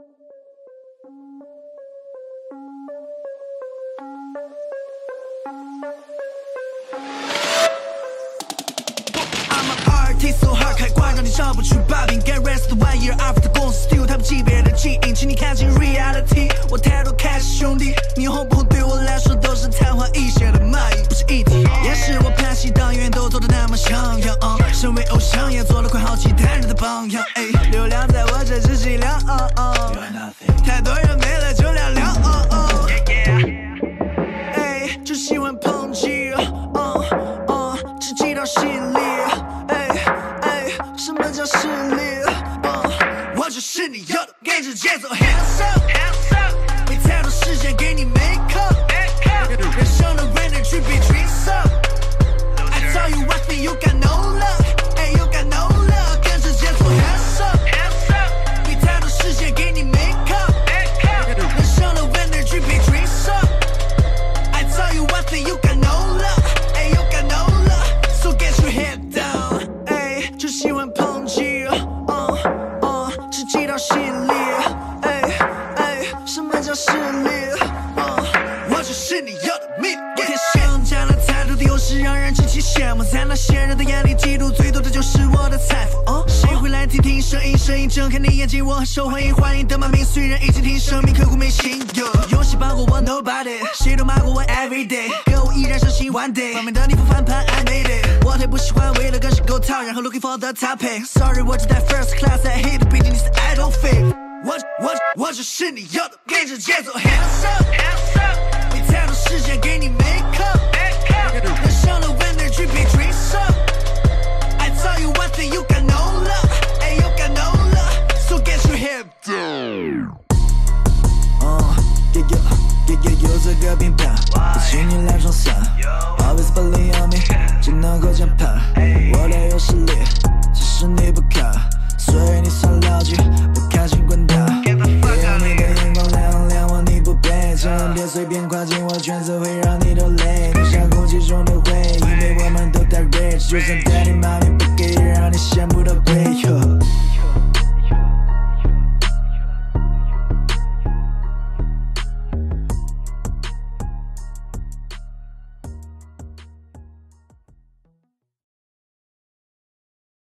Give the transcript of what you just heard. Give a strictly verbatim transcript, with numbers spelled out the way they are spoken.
So hard 开挂让你找不出把柄 Get rest one year after 公司 steal 他们级别的基因，请你看清 reality。我态度开始兄弟，你红不红对我来说都是昙花一现的蚂蚁，不是议题。也是我拍戏当演都做得那么像样，uh, 身为偶像也做了快好期待人的榜样。哎，流量在我这只计量， uh, uh, 太多人没了就凉凉。Uh, uh,哎，就喜欢抨击， uh, uh, 直击到心里。什么叫实力？ uh, 我就是你要的，跟着节奏 hands up， 没太多时间给你 make up， 人生的 energy between up。 I tell you one thing, you got no love， hey, you got no love， 跟着节奏 hands up， 没太多时间给你 make up， 人生的 energy between up。 I tell you one thing, you got no love， hey, you got no love， so get your head down。 哎，就喜欢抨击，嗯嗯，直击到心里。哎哎，什么叫实力？嗯，我就是你要的命。我天生加了态度的优势，让人极其羡慕。在那些人的眼里，嫉妒最多的就是我的财富。嗯，谁会来听听声音？声音睁开你眼睛，我很受欢迎，欢迎的骂名。虽然已经听生命刻骨铭心，有谁帮过我 ？Nobody， 谁都骂过我 everyday， 可我依然相信 one day， 方面的你不翻盘 I made it。我太不喜欢为了跟谁沟通，然后 looking for the top pay。Sorry， 我只在 first class，I hate， 毕竟你是 idol fake。我我我就是你要的，跟着节奏 hands up， 没太多时间给你 make up， 人生的 energy between up。I tell you one thing, you got no love， hey, you got no love，so get your head down。嗯 ，yeah yeah yeah yeah， 有这个评判，不请你来装傻 ，always believe on me， 只能够讲判，我得有实力，只是你不看，所以你算老几，不看请滚蛋。别用你的眼光来衡量我，你不配，千万别随便跨进我圈子，会让你流泪。你像空气中的灰，因为我们都太 rich， 就算 daddy mommy 不给，让你羡慕到鬼。